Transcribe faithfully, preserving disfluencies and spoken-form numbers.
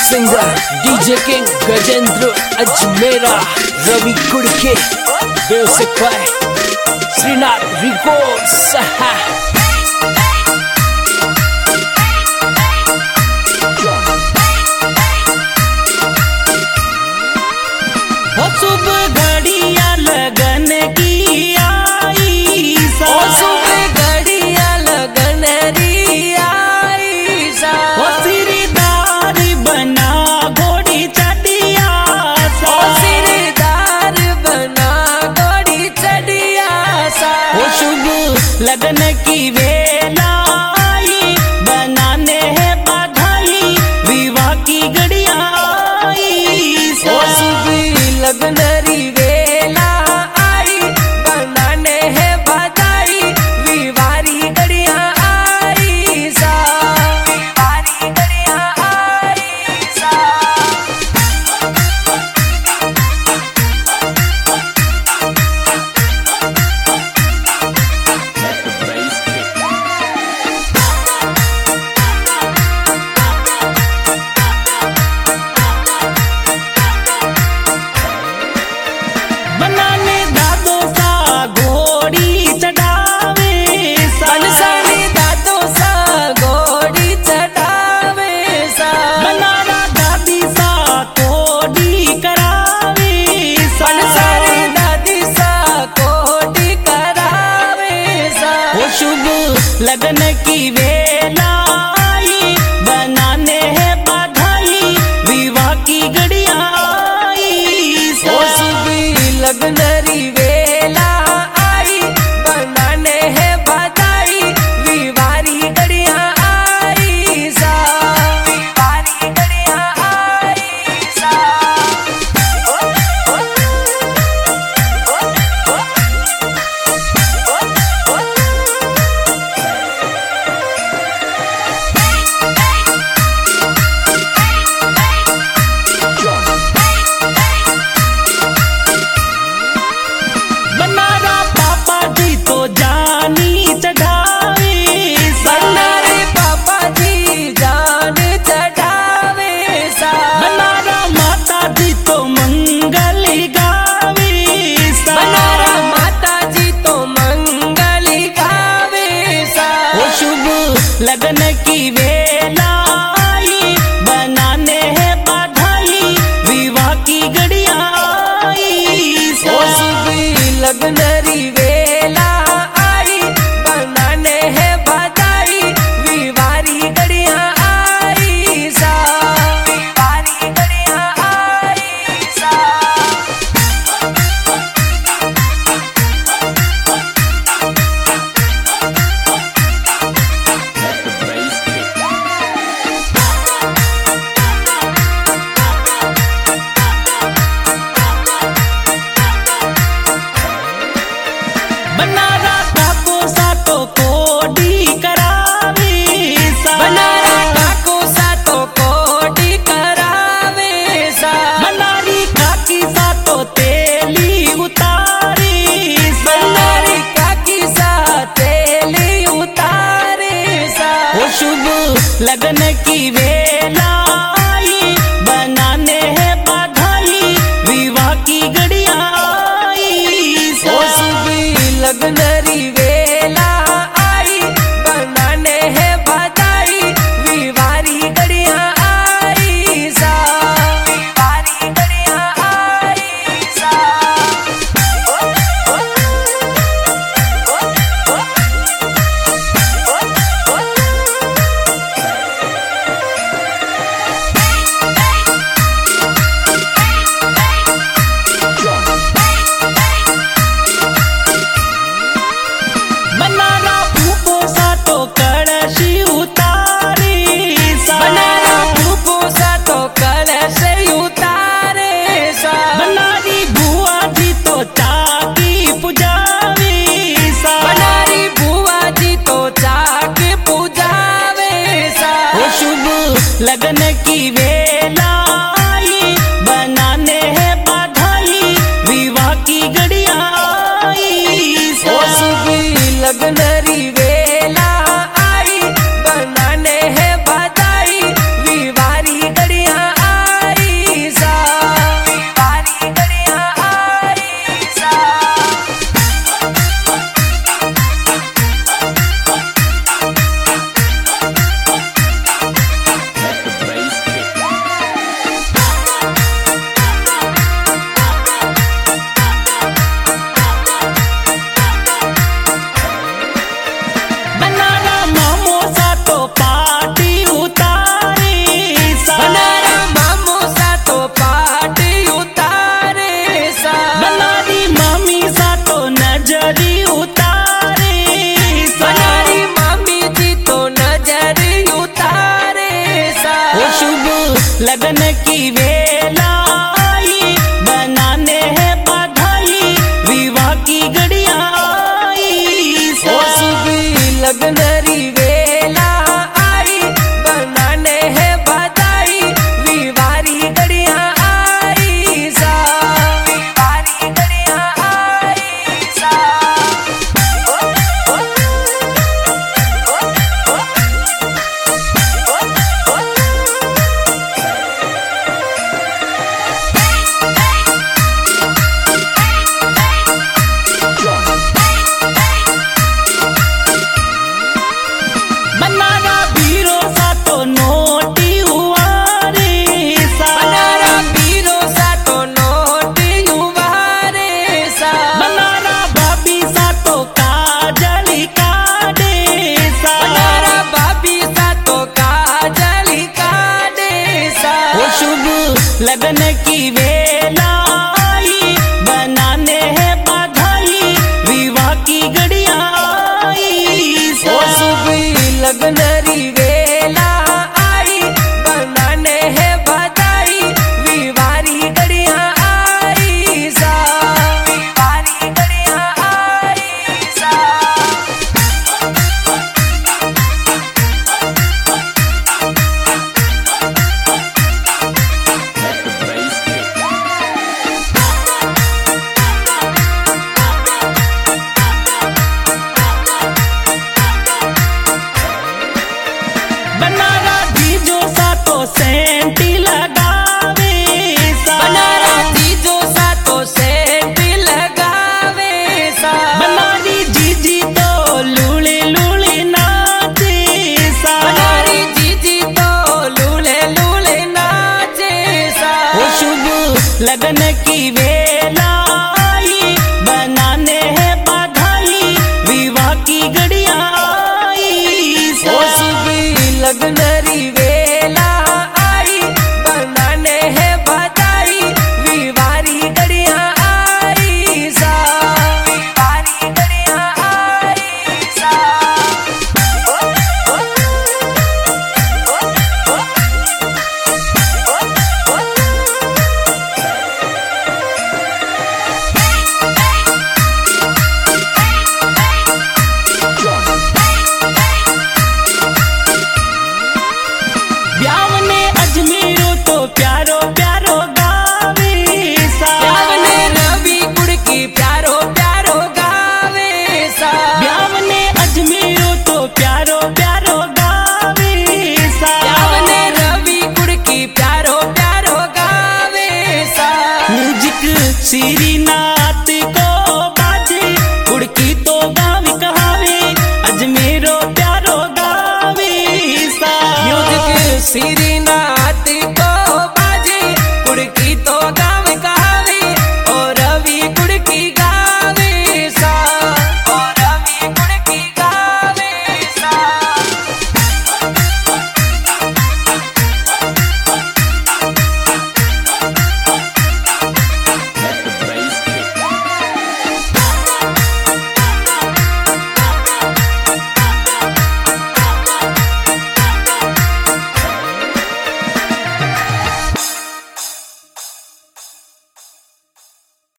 Singer DJ king Gajendra Ajmera Ravi Kudke music by Shreenath records. शुभ घड़िया लगन की आई सा, शुभ घड़िया लगन री आई सा, सिरदार बना घोड़ी चढ़िया सा, सिरदार बना घोड़ी चढ़िया सा। शुभ लगन की वेला आई, बनाने है बधाई विवाह की घड़िया आई सा। लगन री वेला आई, बनाने है बधाई विवारी घड़िया आई सा, विवारी घड़िया आई सा। बनाने दादो सा घोड़ी चढ़ावे सा, बनसानी दादो सा घोड़ी चढ़ावे सा, बनाना दादी सा कोडी करावे सा, बनसानी दादी सा कोडी करावे सा। वो शुभ लगन की वेला आई, बनाने है बधाई विवाह की घड़िया आई सा। लगन री वेला आई, बनाने है बधाई विवारी घड़िया आई सा, विवारी घड़िया आई सा। बनारा पापा जी तो जानी चढ़ावे सा, बनारे पापा जी जान चढ़ावे सा, बनारा माता जी तो मंगल गावे सा, बनारा माता जी तो मंगल गावे सा। वो शुभ लगन की वेला आई, बनाने है बधाई विवाह की घड़िया आई सा। लगन री वेला आई, बनाने है बधाई विवारी घड़िया आई सा, विवारी घड़िया आई सा। बनारा काको सा तो कोडी करावे सा, बनारा काको सा तो कोडी करावे सा, बनारी काकी सा तो तेली उतारे सा, बनारी काकी सा तेली उतारे सा। वो शुभ लगन की वेला आई, बनाने है बधाई विवाह की घड़िया आई सा। लगन री वेला आई, बनाने है बधाई विवारी घड़िया आई सा, विवारी घड़िया आई सा। बनारा फूफो सा तो कड़शी उतारे सा, बनारा फूफो सा तो कलश उतारे सा, बनारी बुआ जी तो चाकी पुजावे सा, बनारी बुआ जी तो चाक पूजावे सा। वो शुभ लगन की वेला आई, बनाने है बधाई विवाह की घड़िया आई सा। लगन री वेला आई, बनाने है बधाई विवारी घड़िया लगन की वेला आई, बनाने है बधाई, विवाह की घड़ियां आई। ओ सुबह लगन री वेला आई, बनाने है बधाई, विवारी घड़ियां आई सा, विवारी घड़ियां आई सा। बनारा बीरो सा तो नोटी हुआ रे सा, बनारा बीरो सा तो नोटी हुआ रे सा, बनारा बाबी सा तो काजली काटे सा, बनारा बाबी सा तो काजली काटे सा। वो शुभ लगन की वेला आई, बनाने है बधाई, विवाह की घड़ियां आई सा। ओ सुबह लगन री वेला आई, बनाने है बधाई, विवारी घड़ियां आई सा, विवारी घड़ियां आई सा। बनारा जीजो सा तो सेंटी लगावे सा, बनारा जीजो सा तो सेंट लगावे सा, बनारी जीजी तो लूले लूले नाचे सा। बनारी जीजी तो लूले लूले नाचे सा। वो शुभ लगन की वेला आई, बनाने है बधाई, विवाह की घड़ियां आई सा। ओ सुबह लगन री वेला आई, बनाने है बधाई, विवारी घड़ियां आई सा, विवारी घड़ियां आई सा। ब्यावने अजमेरो तो प्यारो प्यारो गावे सा, ब्यावने रवि गुड़ की प्यारो प्यारो गावे सा, ब्यावने अजमेरो तो प्यारो प्यारो गावे सा। ब्यावने रवि गुड़ की प्यारो प्यारो गावे सा। म्यूजिक श्रीनाथ को बाजे, गुड़की तो गावी कहावे, अजमेरो प्यारो गावे सा। म्यूजिक श्री